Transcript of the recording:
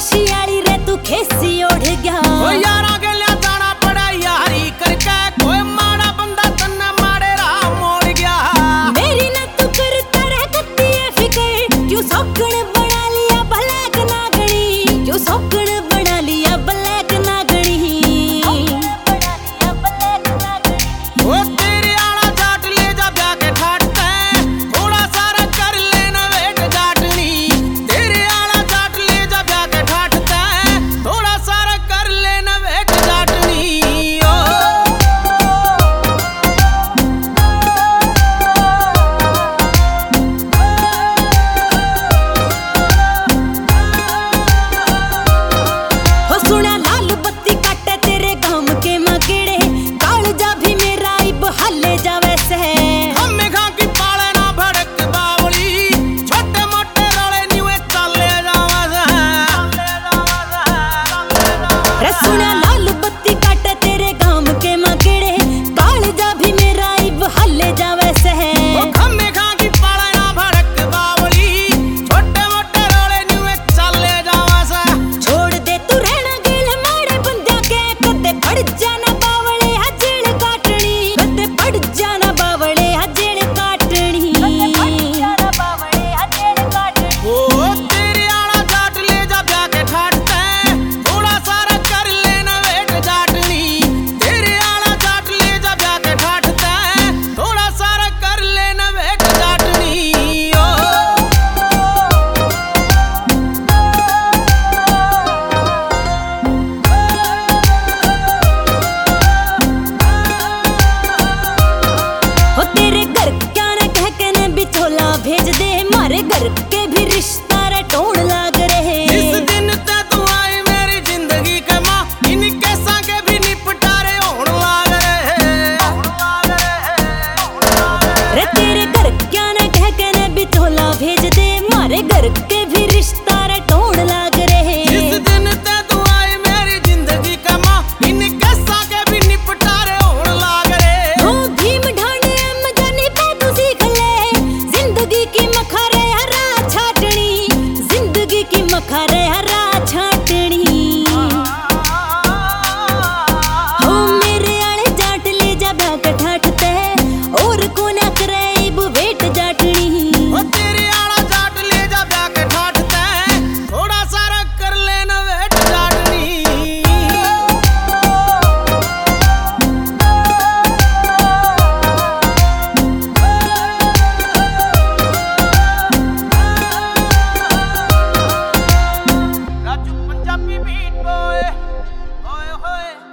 खशी आली रे तू खेसी ओढ़ गया। ओ यारा गलिया जाना पड़ा यारी करके, कोई माड़ा बंदा तन्ने माड़े राह मोड़ गया। मेरी ना तू करता रह कत्ती है फिकर, क्यों सौकड़ बना लिया ब्लैक नागणी, क्यों सौकड़ बना लिया ब्लैक नागणी। ओ तेरे आला जाट ले जा ब्याह के ठाटते, थोड़ा सारा कर लेना वेट जाटनी। तेरे आला जाट ले जा ब्याह के ठाटते, थोड़ा सारा कर लेना वेट जाटनी। हो सुना लाल बत्ती काटे तेरे गाम के मगेड़े, कालजा भी मेरा इब हले जावे से। हमें खा की पाले ना भड़क बावली, छोटे मोटे रोले न्यूए चले जावा रे सुना लाल बत्ती काटे तेरे गाम के मगेड़े, कालजा भी मेरा इब हले जावे से। हमें खा की पाले ना भड़क बावली, छोटे मोटे रोले न्यूए चले जावा सा। छोड़ दे तू रहना गिल माड़े बंद्या के, कदे पड़ जाना बावले हजेड़ काटनी, कदे पड़ जाना बावले हजेड़ काटनी। ओ तेरे आला जाट ले जा ब्याह के ठाटते, थोड़ा सारा कर लेना वेट जाटनी। तेरे आला जाट ले जा ब्याह के ठाटते, थोड़ा सारा कर लेना वेट जाटनी। हो तेरे घर क्या न कह के न बिचौला भेज दे, मारे घर के भी रिश्ता रे टोड़ लाग रहे। इस दिन ते तू आई मेरी जिंदगी के माँ, इन केसां के भी निपटारे होण लाग रहे। रे तेरे घर क्या न कह के न बिचौला भेज दे, मारे घर के भी रिश्ता रे टोड़ लाग रहे। इस दिन ते तू आई मेरी जिंदगी के माँ, इन केसां के भी निपटारे होण लाग रहे। हो भीम ढांडे अम जानी पे तू सीख ले, जिंदगी की मखारे हरा छाटनी, जिंदगी की मखारे हरा छाटनी। हो मेरे आले जाट ले जा ब्याह के ठाटते, और कोना करे इब वेट जाटनी। ओ तेरे आला जाट ले जा ब्याह के ठाटते, थोड़ा सारा कर लेना वेट जाटनी। राजू पंजाबी बीट बॉय, ओए होए।